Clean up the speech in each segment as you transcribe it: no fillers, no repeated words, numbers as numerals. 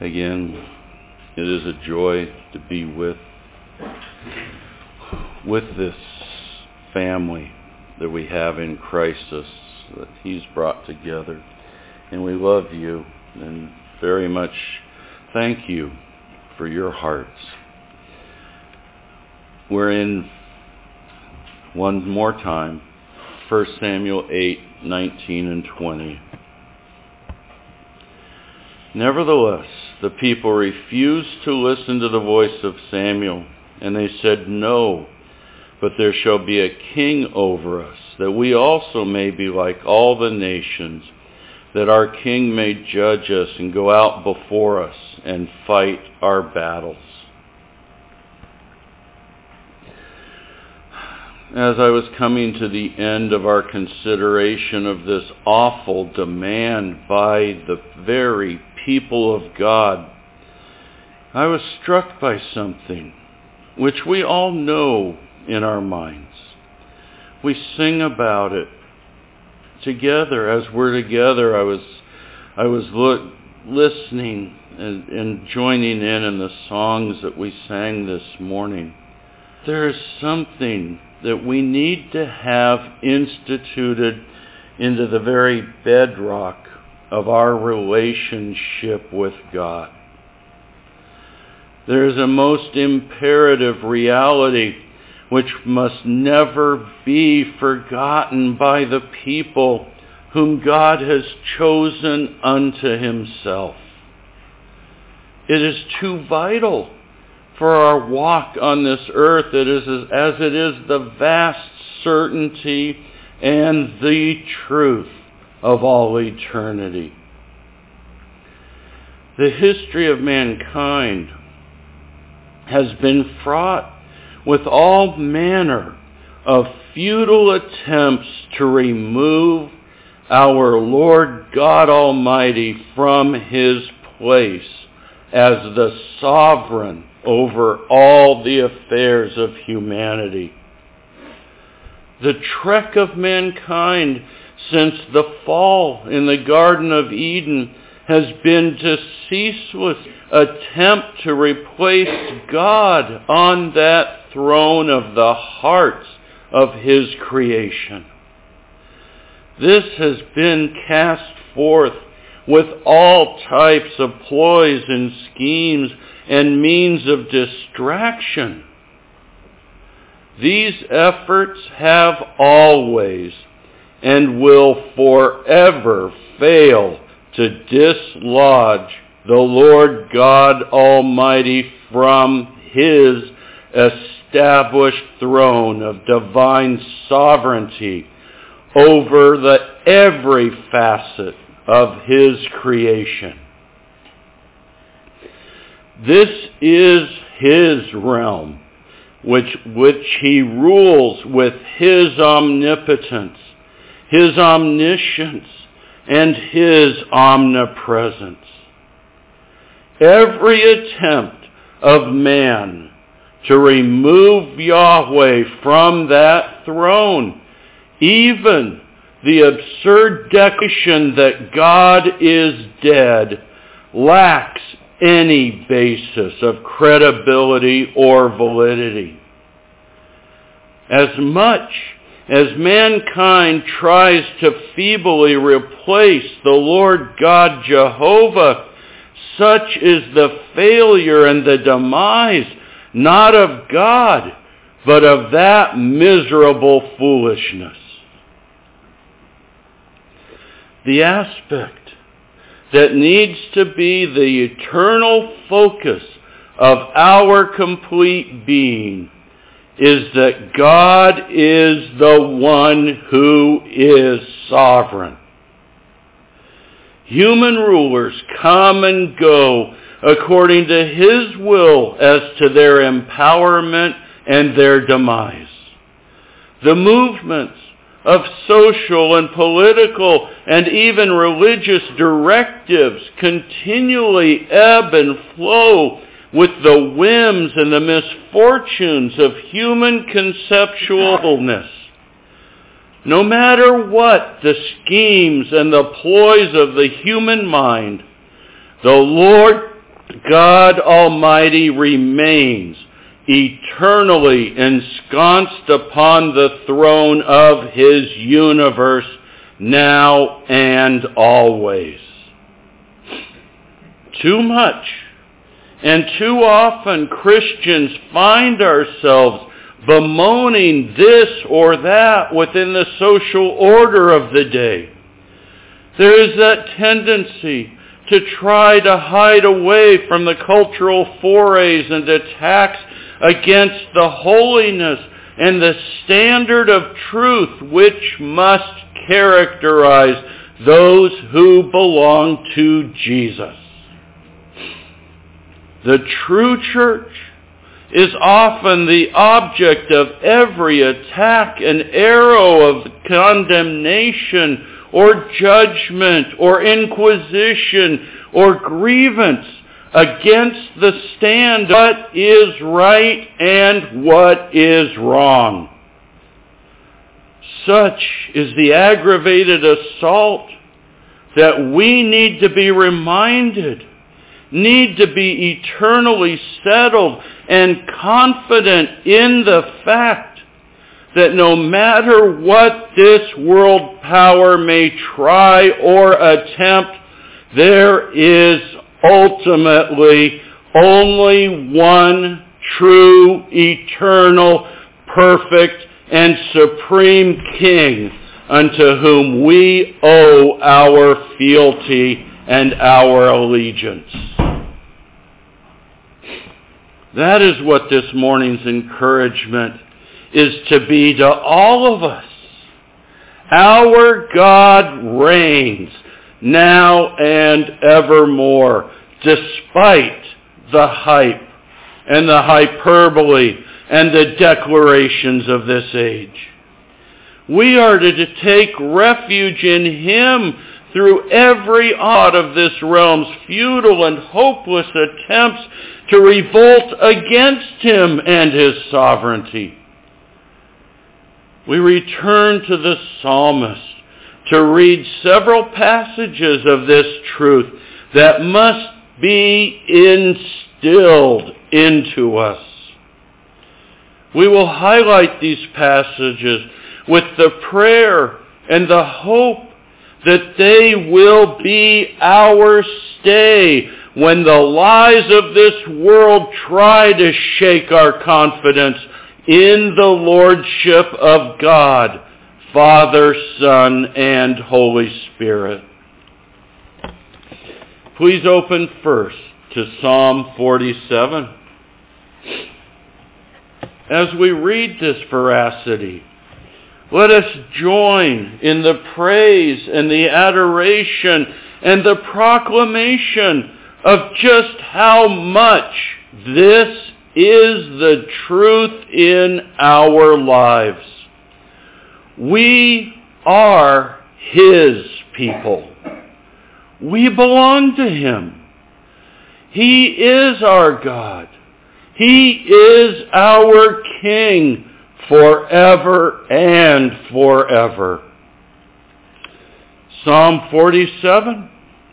Again, it is a joy to be with this family that we have in Christ that He's brought together. And we love you and very much thank you for your hearts. We're in, one more time, 1 Samuel 8:19 and 20. Nevertheless, the people refused to listen to the voice of Samuel, and they said, "No, but there shall be a king over us, that we also may be like all the nations, that our king may judge us and go out before us and fight our battles." As I was coming to the end of our consideration of this awful demand by the very people of God, I was struck by something which we all know in our minds. We sing about it together. As we're together, I was listening and joining in the songs that we sang this morning. There is something that we need to have instituted into the very bedrock of our relationship with God. There is a most imperative reality which must never be forgotten by the people whom God has chosen unto Himself. It is too vital for our walk on this earth, as it is the vast certainty and the truth of all eternity. The history of mankind has been fraught with all manner of futile attempts to remove our Lord God Almighty from His place as the sovereign over all the affairs of humanity. The trek of mankind since the fall in the Garden of Eden has been to ceaseless attempt to replace God on that throne of the hearts of His creation. This has been cast forth with all types of ploys and schemes and means of distraction. These efforts have always and will forever fail to dislodge the Lord God Almighty from His established throne of divine sovereignty over every facet of His creation. This is His realm, which He rules with His omnipotence, His omniscience, and His omnipresence. Every attempt of man to remove Yahweh from that throne, even the absurd declaration that God is dead, lacks any basis of credibility or validity. As much as mankind tries to feebly replace the Lord God Jehovah, such is the failure and the demise not of God, but of that miserable foolishness. The aspect that needs to be the eternal focus of our complete being is that God is the one who is sovereign. Human rulers come and go according to His will as to their empowerment and their demise. The movements of social and political and even religious directives continually ebb and flow with the whims and the misfortunes of human conceptualness. No matter what the schemes and the ploys of the human mind, the Lord God Almighty remains eternally ensconced upon the throne of his universe, now and always. Too much and too often Christians find ourselves bemoaning this or that within the social order of the day. There is that tendency to try to hide away from the cultural forays and attacks against the holiness and the standard of truth which must characterize those who belong to Jesus. The true church is often the object of every attack and arrow of condemnation or judgment or inquisition or grievance against the stand of what is right and what is wrong. Such is the aggravated assault that we need to be reminded, need to be eternally settled and confident in the fact that no matter what this world power may try or attempt, there is ultimately only one true, eternal, perfect, and supreme King unto whom we owe our fealty and our allegiance. That is what this morning's encouragement is to be to all of us. Our God reigns now and evermore, despite the hype and the hyperbole and the declarations of this age. We are to take refuge in him through every odd of this realm's futile and hopeless attempts to revolt against him and his sovereignty. We return to the psalmist to read several passages of this truth that must be instilled into us. We will highlight these passages with the prayer and the hope that they will be our stay when the lies of this world try to shake our confidence in the Lordship of God, Father, Son, and Holy Spirit. Please open first to Psalm 47. As we read this veracity, let us join in the praise and the adoration and the proclamation of just how much this is the truth in our lives. We are his people. We belong to him. He is our God. He is our King forever and forever. Psalm 47.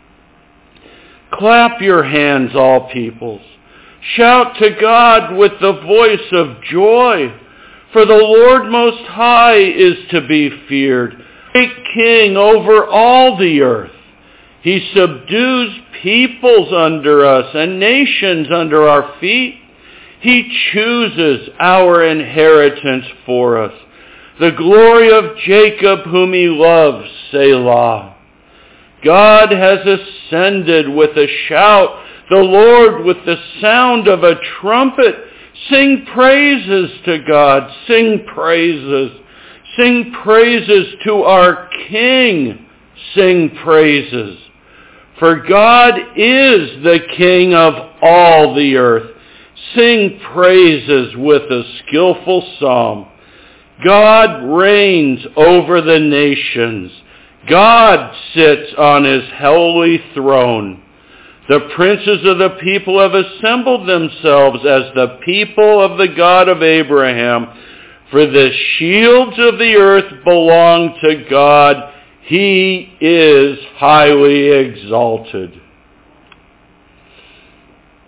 Clap your hands, all peoples. Shout to God with the voice of joy, for the Lord Most High is to be feared, great King over all the earth. He subdues peoples under us and nations under our feet. He chooses our inheritance for us, the glory of Jacob whom he loves, Selah. God has ascended with a shout, the Lord with the sound of a trumpet. Sing praises to God, sing praises. Sing praises to our King, sing praises. For God is the King of all the earth. Sing praises with a skillful psalm. God reigns over the nations. God sits on his holy throne. The princes of the people have assembled themselves as the people of the God of Abraham. For the shields of the earth belong to God. He is highly exalted.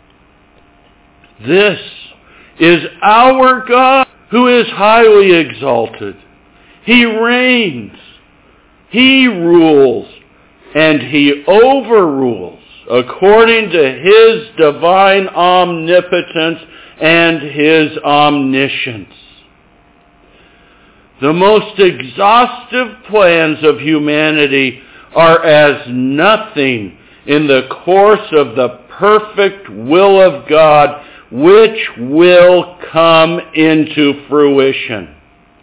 This is our God, who is highly exalted. He reigns, He rules, and He overrules according to His divine omnipotence and His omniscience. The most exhaustive plans of humanity are as nothing in the course of the perfect will of God, which will come into fruition.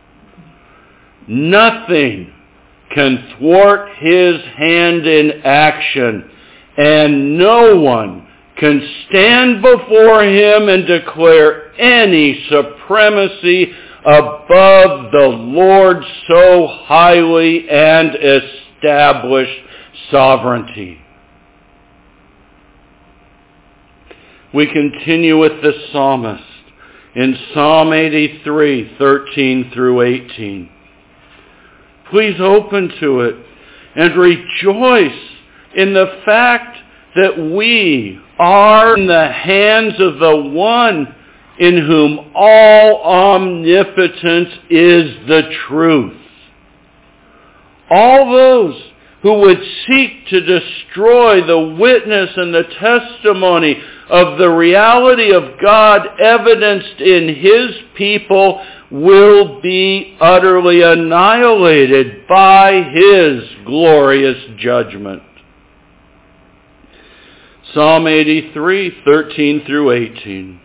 Nothing can thwart His hand in action, and no one can stand before Him and declare any supremacy above the Lord's so highly and established sovereignty. We continue with the psalmist in Psalm 83, 13 through 18. Please open to it and rejoice in the fact that we are in the hands of the one in whom all omnipotence is the truth. All those who would seek to destroy the witness and the testimony of the reality of God evidenced in His people will be utterly annihilated by His glorious judgment. Psalm 83, 13 through 18.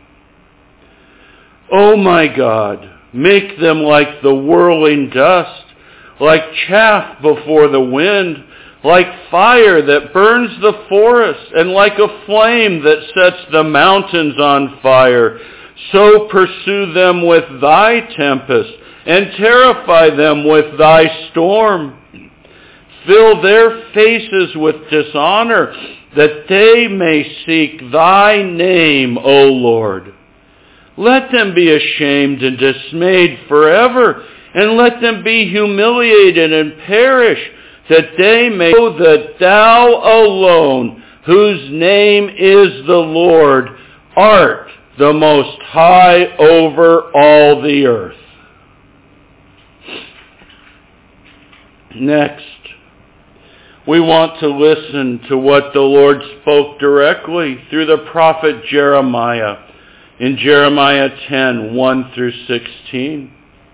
O my God, make them like the whirling dust, like chaff before the wind, like fire that burns the forest, and like a flame that sets the mountains on fire. So pursue them with thy tempest, and terrify them with thy storm. Fill their faces with dishonor, that they may seek thy name, O Lord. Let them be ashamed and dismayed forever, and let them be humiliated and perish, that they may know that thou alone, whose name is the Lord, art the most high over all the earth. Next, we want to listen to what the Lord spoke directly through the prophet Jeremiah in Jeremiah 10, 1 through 16.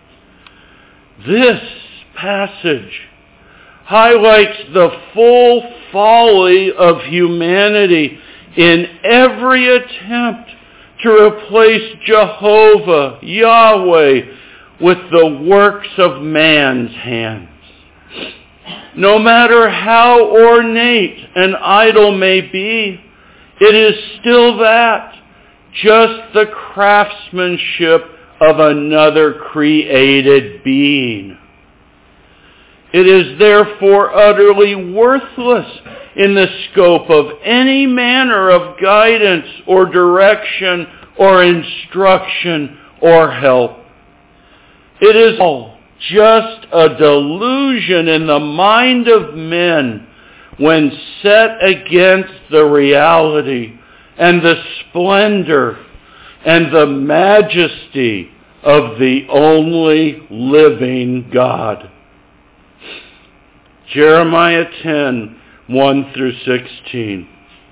This passage highlights the full folly of humanity in every attempt to replace Jehovah, Yahweh, with the works of man's hands. No matter how ornate an idol may be, it is still that, just the craftsmanship of another created being. It is therefore utterly worthless in the scope of any manner of guidance or direction or instruction or help. It is all just a delusion in the mind of men when set against the reality and the splendor and the majesty of the only living God. Jeremiah 10, 1 through 16.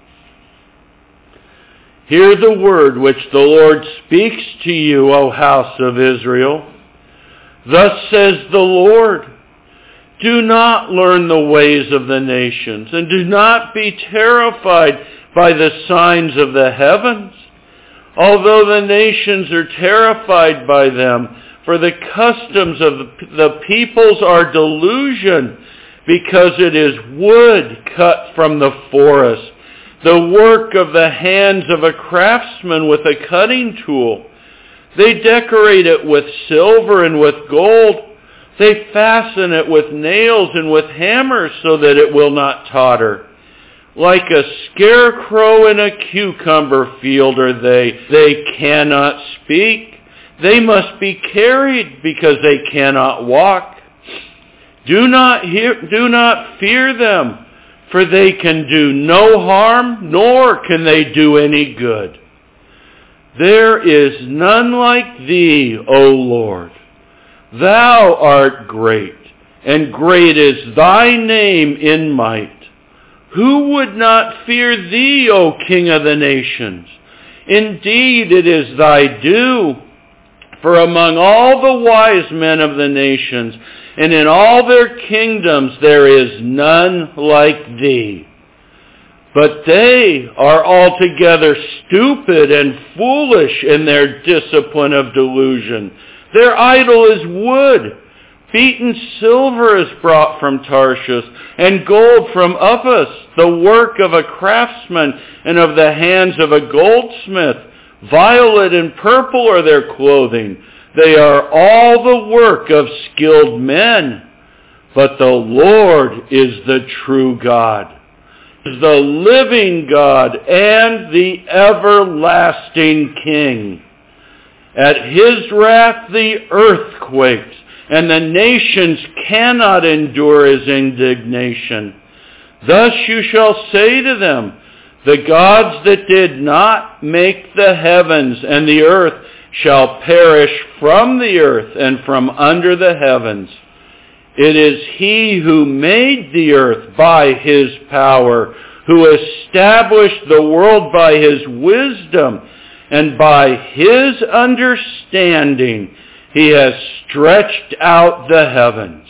Hear the word which the Lord speaks to you, O house of Israel. Thus says the Lord, do not learn the ways of the nations, and do not be terrified by the signs of the heavens, although the nations are terrified by them, for the customs of the peoples are delusion, because it is wood cut from the forest, the work of the hands of a craftsman with a cutting tool. They decorate it with silver and with gold. They fasten it with nails and with hammers so that it will not totter. Like a scarecrow in a cucumber field are they. They cannot speak. They must be carried because they cannot walk. Do not fear them, for they can do no harm, nor can they do any good. There is none like thee, O Lord. Thou art great, and great is thy name in might. Who would not fear thee, O King of the nations? Indeed, it is thy due. For among all the wise men of the nations, and in all their kingdoms, there is none like thee. But they are altogether stupid and foolish in their discipline of delusion. Their idol is wood. Beaten silver is brought from Tarshish, and gold from Uphaz, the work of a craftsman and of the hands of a goldsmith. Violet and purple are their clothing. They are all the work of skilled men. But the Lord is the true God, is the living God and the everlasting King. At his wrath the earth quakes, and the nations cannot endure his indignation. Thus you shall say to them, the gods that did not make the heavens and the earth shall perish from the earth and from under the heavens. It is he who made the earth by his power, who established the world by his wisdom, and by his understanding he has stretched out the heavens.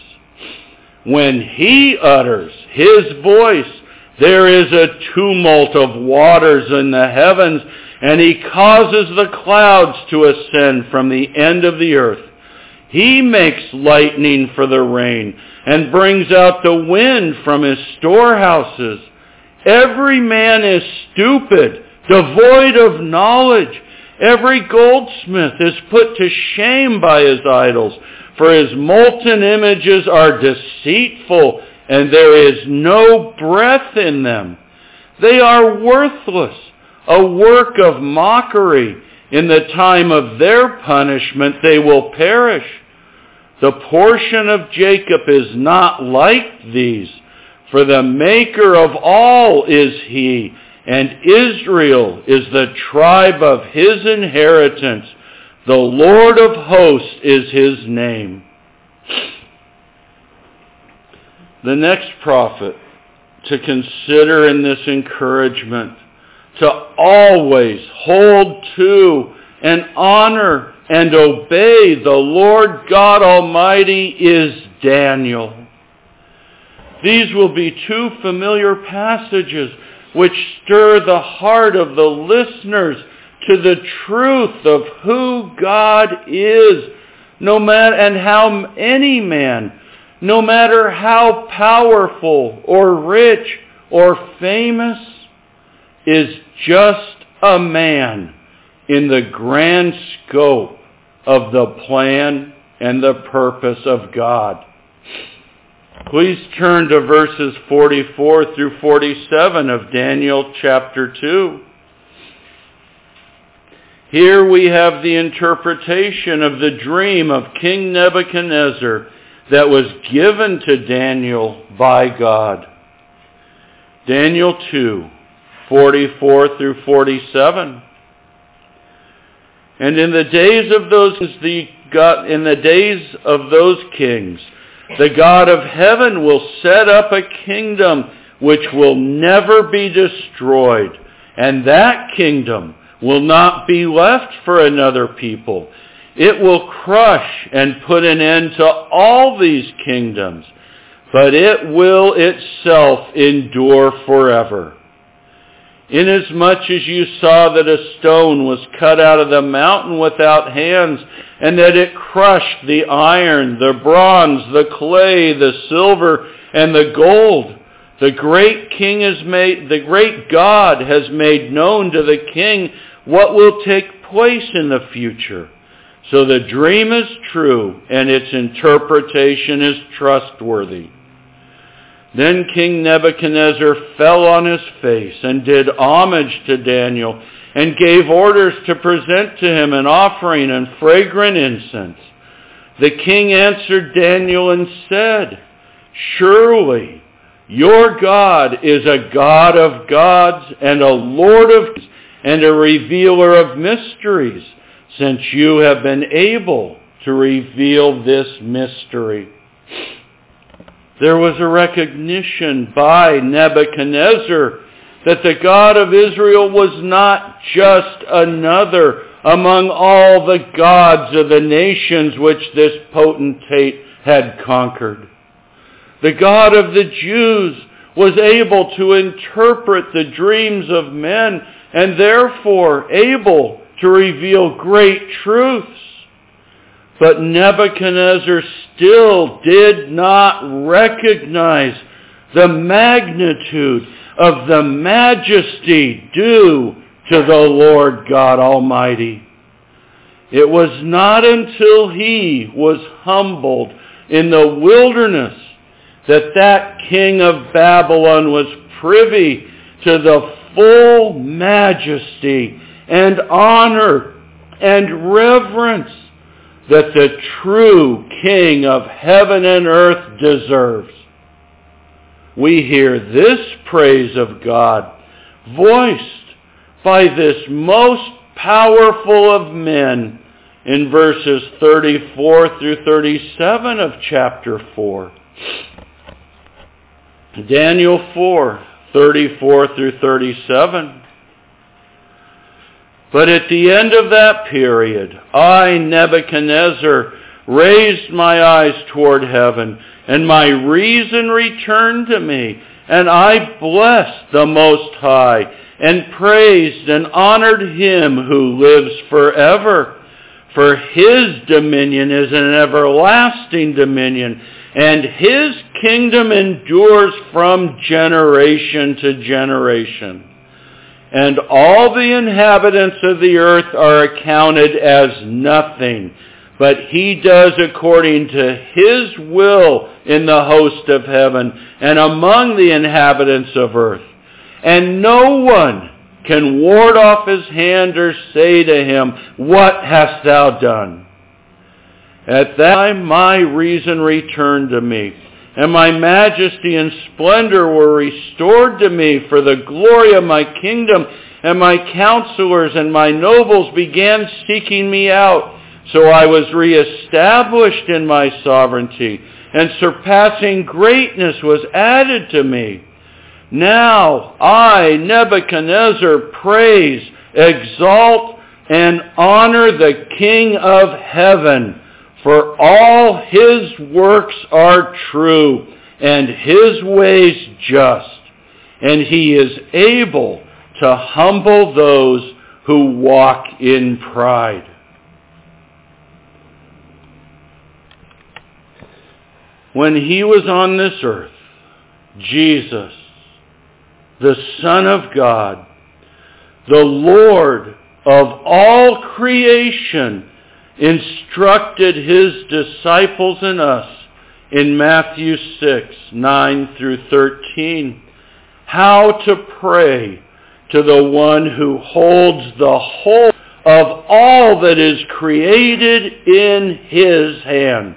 When he utters his voice, there is a tumult of waters in the heavens, and he causes the clouds to ascend from the end of the earth. He makes lightning for the rain, and brings out the wind from his storehouses. Every man is stupid, devoid of knowledge. Every goldsmith is put to shame by his idols, for his molten images are deceitful, and there is no breath in them. They are worthless, a work of mockery. In the time of their punishment they will perish. The portion of Jacob is not like these, for the maker of all is he, and Israel is the tribe of his inheritance. The Lord of hosts is his name. The next prophet to consider in this encouragement, to always hold to and honor and obey the Lord God Almighty, is Daniel. These will be two familiar passages which stir the heart of the listeners to the truth of who God is, and how any man, no matter how powerful or rich or famous, is just a man in the grand scope of the plan and the purpose of God. Please turn to verses 44 through 47 of Daniel chapter 2. Here we have the interpretation of the dream of King Nebuchadnezzar that was given to Daniel by God. Daniel 2, 44 through 47. And in the days of those kings, the God of heaven will set up a kingdom which will never be destroyed, and that kingdom will not be left for another people. It will crush and put an end to all these kingdoms, but it will itself endure forever. Inasmuch as you saw that a stone was cut out of the mountain without hands, and that it crushed the iron, the bronze, the clay, the silver, and the gold, the great God has made known to the king what will take place in the future. So the dream is true, and its interpretation is trustworthy. Then King Nebuchadnezzar fell on his face and did homage to Daniel, and gave orders to present to him an offering and fragrant incense. The king answered Daniel and said, "Surely your God is a God of gods and a Lord of kings, and a revealer of mysteries, since you have been able to reveal this mystery. There was a recognition by Nebuchadnezzar that the God of Israel was not just another among all the gods of the nations which this potentate had conquered. The God of the Jews was able to interpret the dreams of men and therefore able to reveal great truths. But Nebuchadnezzar still did not recognize the magnitude of the majesty due to the Lord God Almighty. It was not until he was humbled in the wilderness that king of Babylon was privy to the full majesty and honor and reverence that the true King of heaven and earth deserves. We hear this praise of God voiced by this most powerful of men in verses 34 through 37 of chapter 4. Daniel 4, 34 through 37. But at the end of that period, I, Nebuchadnezzar, raised my eyes toward heaven, and my reason returned to me, and I blessed the Most High, and praised and honored him who lives forever. For his dominion is an everlasting dominion, and his kingdom endures from generation to generation. And all the inhabitants of the earth are accounted as nothing, but he does according to his will in the host of heaven and among the inhabitants of earth. And no one can ward off his hand or say to him, "What hast thou done?" At that time my reason returned to me, and my majesty and splendor were restored to me for the glory of my kingdom, and my counselors and my nobles began seeking me out. So I was reestablished in my sovereignty, and surpassing greatness was added to me. Now I, Nebuchadnezzar, praise, exalt, and honor the King of heaven, for all his works are true, and his ways just, and he is able to humble those who walk in pride. When he was on this earth, Jesus, the Son of God, the Lord of all creation, instructed his disciples and us in Matthew 6, 9 through 13, how to pray to the one who holds the whole of all that is created in his hands.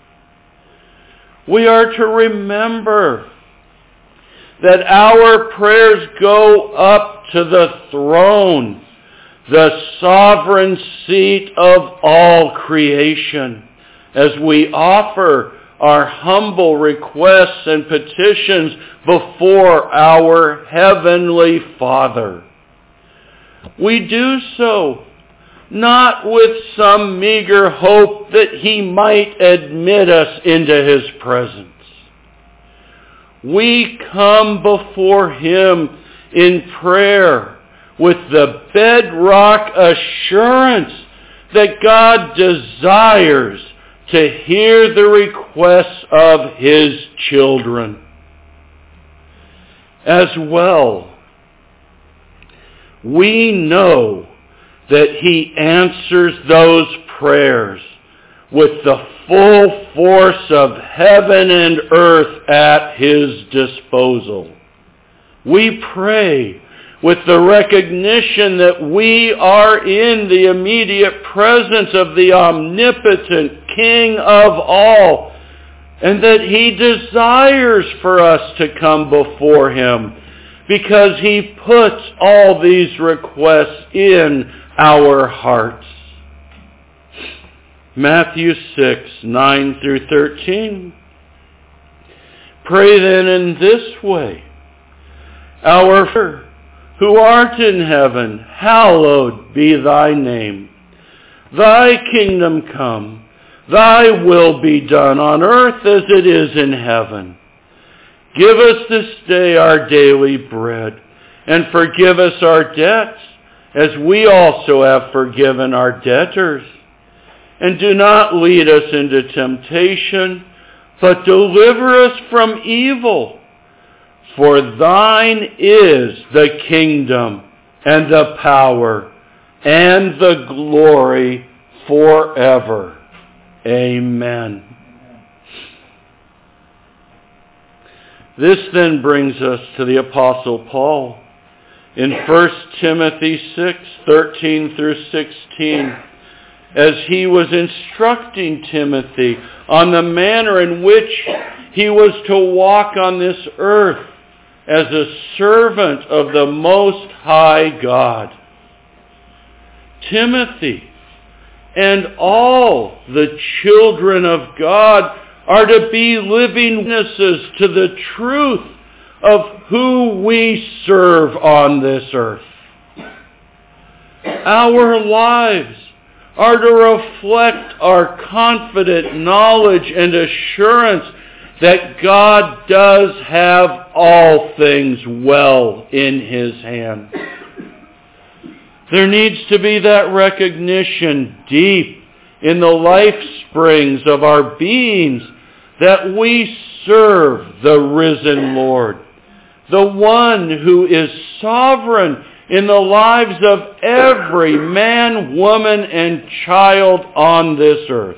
We are to remember that our prayers go up to the throne, the sovereign seat of all creation, as we offer our humble requests and petitions before our Heavenly Father. We do so not with some meager hope that he might admit us into his presence. We come before him in prayer with the bedrock assurance that God desires to hear the requests of his children. As well, we know that he answers those prayers with the full force of heaven and earth at his disposal. We pray with the recognition that we are in the immediate presence of the omnipotent King of all, and that he desires for us to come before him, because He puts all these requests in our hearts. Matthew 6:9-13. Pray then in this way: Our Father, who art in heaven, hallowed be thy name. Thy kingdom come, thy will be done on earth as it is in heaven. Give us this day our daily bread, and forgive us our debts, as we also have forgiven our debtors. And do not lead us into temptation, but deliver us from evil. For thine is the kingdom, and the power, and the glory forever. Amen. This then brings us to the Apostle Paul in 1 Timothy 6:13-16, as he was instructing Timothy on the manner in which he was to walk on this earth as a servant of the Most High God. Timothy and all the children of God are to be living witnesses to the truth of who we serve on this earth. Our lives are to reflect our confident knowledge and assurance that God does have all things well in His hand. There needs to be that recognition deep in the life springs of our beings that we serve the risen Lord, the one who is sovereign in the lives of every man, woman, and child on this earth.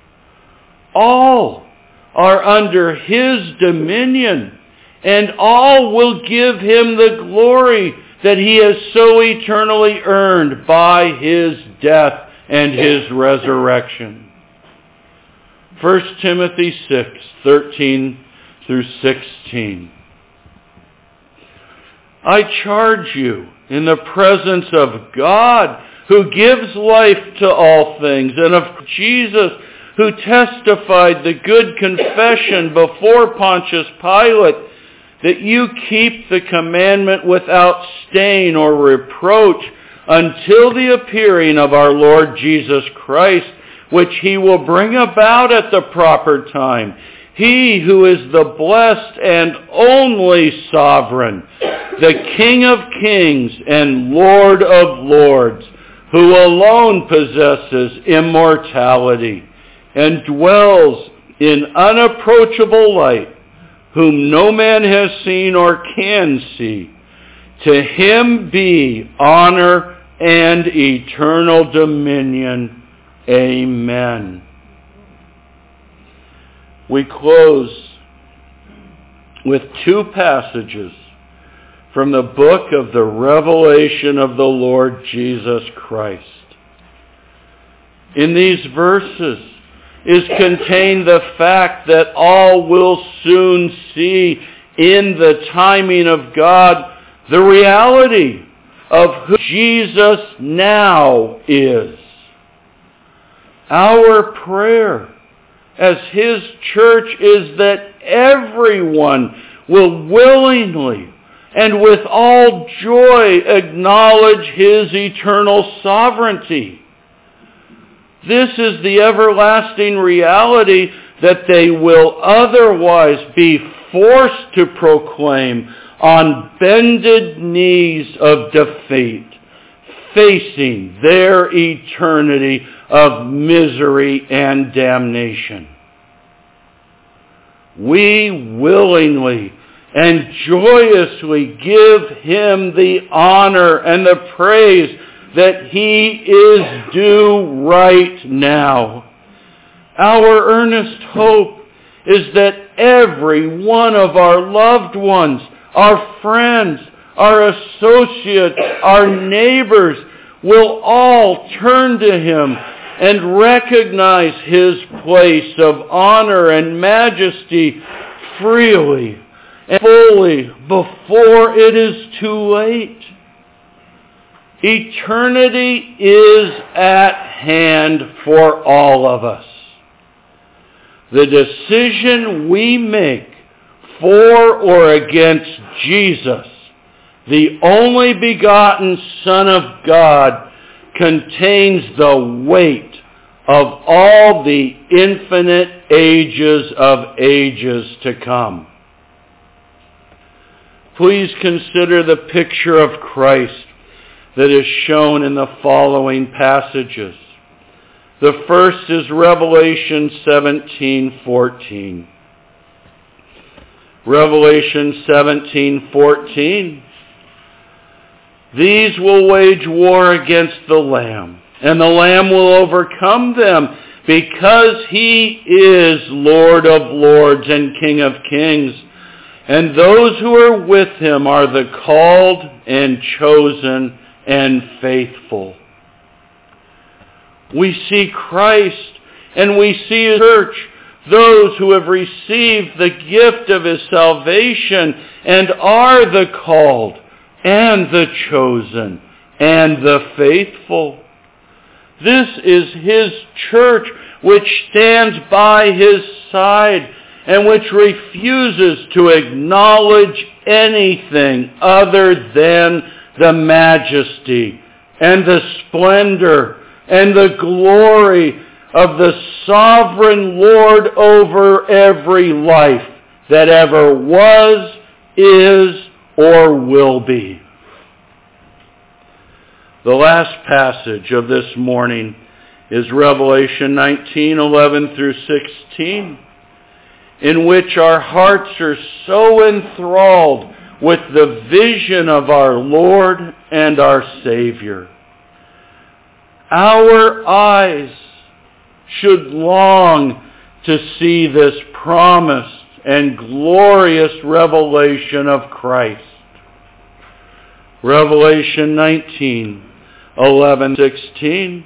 All are under His dominion, and all will give Him the glory that He has so eternally earned by His death and His resurrection. 1 Timothy 6:13-16. I charge you in the presence of God, who gives life to all things, and of Jesus, who testified the good confession before Pontius Pilate, that you keep the commandment without stain or reproach until the appearing of our Lord Jesus Christ, which He will bring about at the proper time. He who is the blessed and only sovereign, the King of kings and Lord of lords, who alone possesses immortality and dwells in unapproachable light, whom no man has seen or can see. To Him be honor and eternal dominion. Amen. We close with two passages from the book of the Revelation of the Lord Jesus Christ. In these verses is contained the fact that all will soon see in the timing of God the reality of who Jesus now is. Our prayer as His church is that everyone will willingly and with all joy acknowledge His eternal sovereignty. This is the everlasting reality that they will otherwise be forced to proclaim on bended knees of defeat, facing their eternity of misery and damnation. We willingly and joyously give Him the honor and the praise that He is due right now. Our earnest hope is that every one of our loved ones, our friends, our associates, our neighbors will all turn to Him and recognize His place of honor and majesty freely and fully before it is too late. Eternity is at hand for all of us. The decision we make for or against Jesus, the only begotten Son of God, contains the weight of all the infinite ages of ages to come. Please consider the picture of Christ that is shown in the following passages. The first is Revelation 17:14. Revelation 17:14. These will wage war against the Lamb, and the Lamb will overcome them, because he is Lord of lords and King of kings. And those who are with him are the called and chosen and faithful. We see Christ and we see his church, those who have received the gift of his salvation and are the called and the chosen and the faithful. This is his church, which stands by his side and which refuses to acknowledge anything other than the majesty and the splendor and the glory of the sovereign Lord over every life that ever was, is, or will be. The last passage of this morning is Revelation 19:11 through 16, in which our hearts are so enthralled with the vision of our Lord and our Savior. Our eyes should long to see this promised and glorious revelation of Christ. Revelation 19:11-16.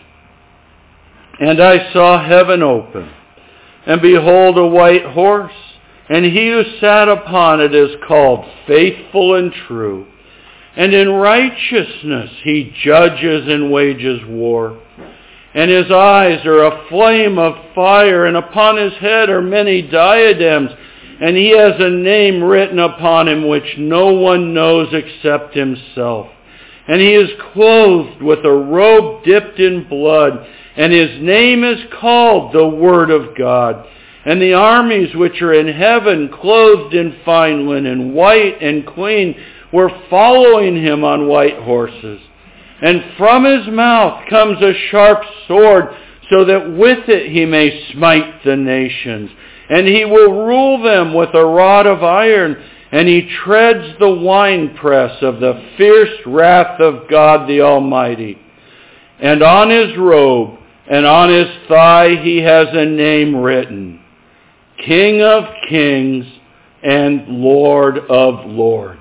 And I saw heaven open, and behold, a white horse, and he who sat upon it is called Faithful and True, and in righteousness he judges and wages war. And his eyes are a flame of fire, and upon his head are many diadems, and he has a name written upon him which no one knows except himself. And he is clothed with a robe dipped in blood, and his name is called the Word of God. And the armies which are in heaven, clothed in fine linen, white and clean, were following him on white horses. And from his mouth comes a sharp sword, so that with it he may smite the nations. And he will rule them with a rod of iron, and he treads the winepress of the fierce wrath of God the Almighty. And on his robe and on his thigh he has a name written, King of Kings and Lord of Lords.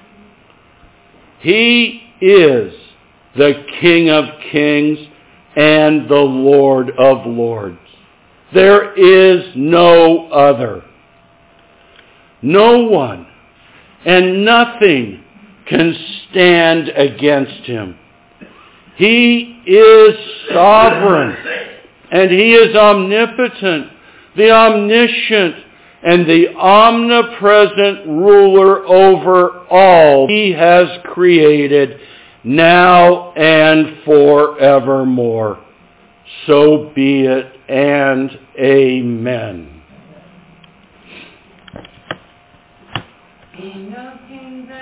He is the King of Kings and the Lord of Lords. There is no other. No one and nothing can stand against him. He is sovereign, and he is omnipotent, the omniscient, and the omnipresent ruler over all he has created, now and forevermore. So be it, and amen. King of kings